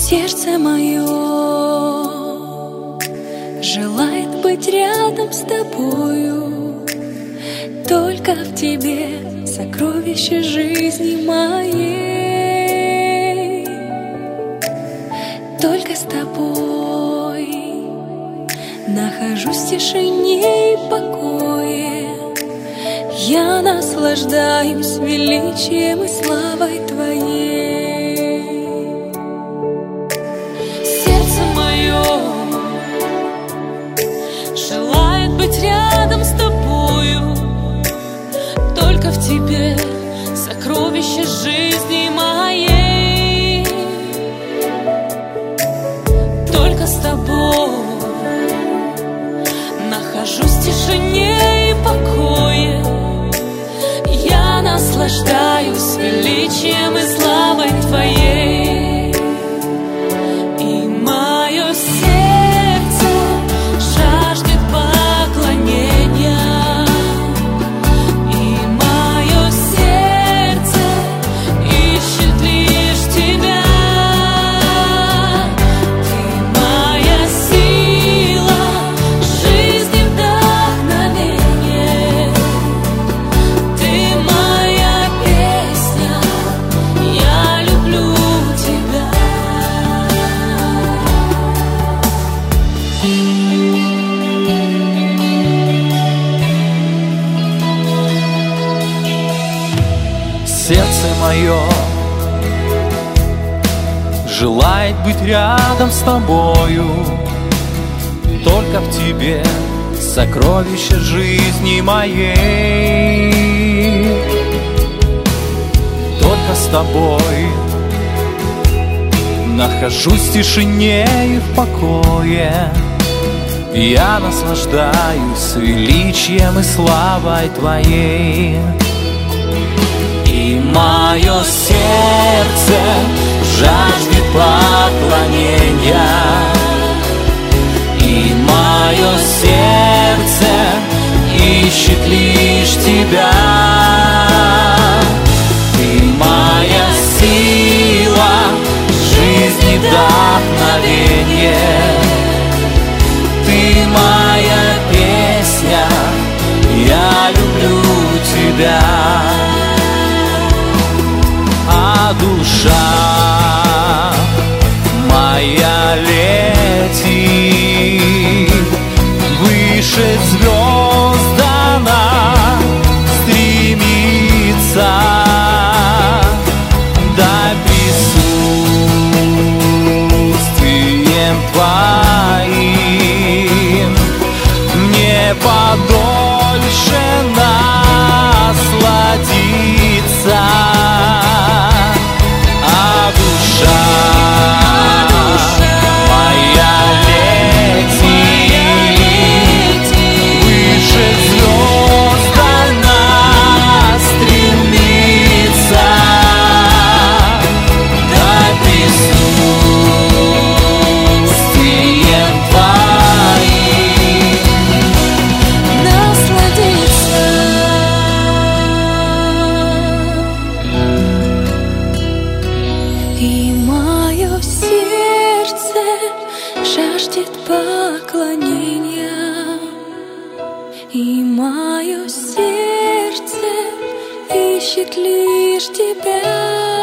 Сердце мое желает быть рядом с тобою, только в тебе сокровище жизни моей. Только с тобой нахожусь в тишине и покое. Я наслаждаюсь величием и славой Твоей. Сердце мое желает быть рядом с Тобою, только в Тебе сокровище жизни моей. Только с Тобой нахожусь в тишине и покое. Я наслаждаюсь величием и славой Твоей. И мое сердце жаждет поклонения, и мое сердце ищет лишь Тебя. Ты моя сила, жизнь и вдохновение. Ты моя песня, я люблю Тебя. Сердце мое желает быть рядом с тобою, только в тебе сокровище жизни моей. Только с тобой нахожусь в тишине и в покое. Я наслаждаюсь величием и славой Твоей. И мое сердце жаждет поклонения, и мое сердце ищет лишь Тебя. Ты моя сила, жизнь и вдохновение. Ты моя песня, я люблю Тебя. А душа моя летит выше звезд, она стремится да присутствием Твоим мне подольше насладиться. А душа моя летит выше звезд, она стремится да присутствием Твоим Насладиться. И мое сердце жаждет поклонения, и мое сердце ищет лишь Тебя.